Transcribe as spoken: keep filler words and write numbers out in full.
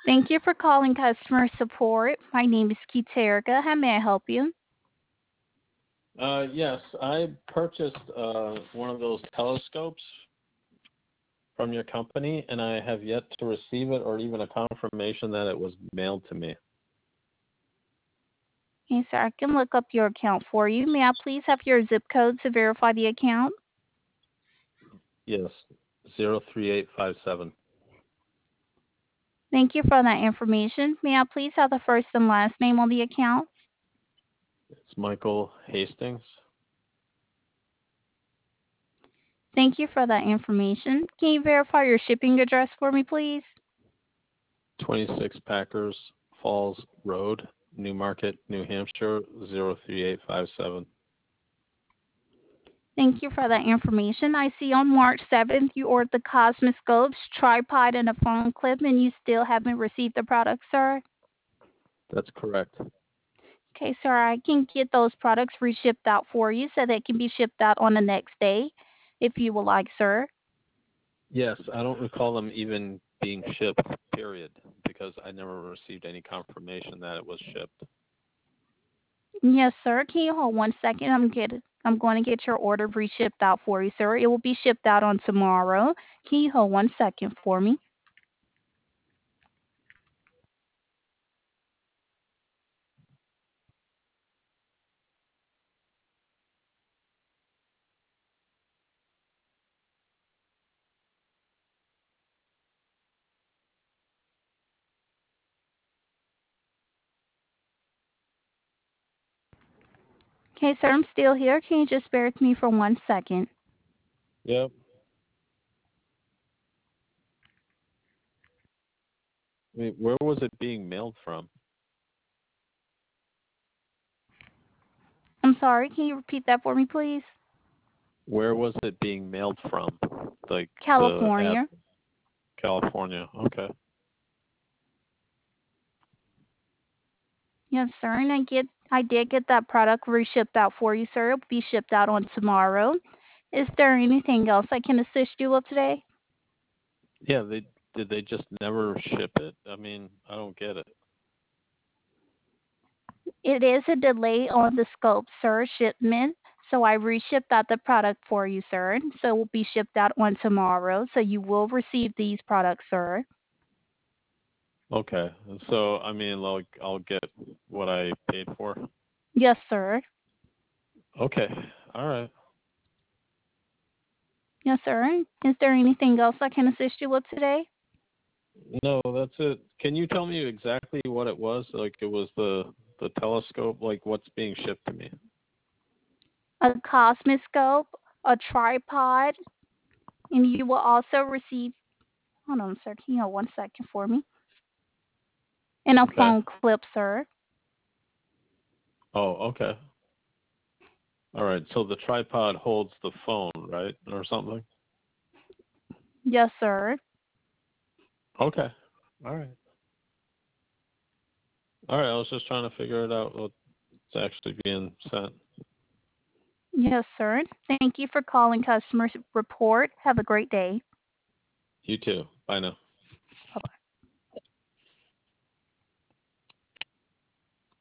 Thank you for calling customer support. My name is Kiterica. How may I help you? Uh, yes, I purchased uh, one of those telescopes from your company, and I have yet to receive it or even a confirmation that it was mailed to me. Yes, sir. I can look up your account for you. May I please have your zip code to verify the account? Yes, zero three eight five seven. Thank you for that information. May I please have the first and last name on the account? It's Michael Hastings, Thank you for that information. Can you verify your shipping address for me, please? twenty-six Packers Falls Road, Newmarket, New Hampshire, zero three eight five seven. Thank you for that information. I see on March seventh you ordered the Cosmoscopes, tripod, and a phone clip, and you still haven't received the product, sir? That's correct. Okay, sir, I can get those products reshipped out for you so they can be shipped out on the next day if you would like, sir. Yes, I don't recall them even being shipped, period, because I never received any confirmation that it was shipped. Yes, sir. Can you hold one second? I'm get I'm going to get your order reshipped out for you, sir. It will be shipped out on tomorrow. Can you hold one second for me? Okay, sir, I'm still here. Can you just bear with me for one second? Yep. I mean, where was it being mailed from? I'm sorry. Can you repeat that for me, please? Where was it being mailed from? Like the ad, California. California. Okay. Yes, sir. And I get I did get that product reshipped out for you, sir. It'll be shipped out on tomorrow. Is there anything else I can assist you with today? Yeah, they did they just never ship it? I mean, I don't get it. It is a delay on the scope, sir, shipment. So I reshipped out the product for you, sir. So it will be shipped out on tomorrow. So you will receive these products, sir. Okay. So, I mean, like I'll get what I paid for. Yes, sir. Okay. All right. Yes, sir. Is there anything else I can assist you with today? No, that's it. Can you tell me exactly what it was? Like it was the the telescope, like what's being shipped to me? A Cosmoscope, a tripod, and you will also receive, hold on, sir. Can you hold one second for me? And a Okay. phone clip, sir. Oh, okay. All right. So the tripod holds the phone, right? Or something? Yes, sir. Okay. All right. All right. I was just trying to figure it out what's actually being sent. Yes, sir. Thank you for calling customer report. Have a great day. You too. Bye now.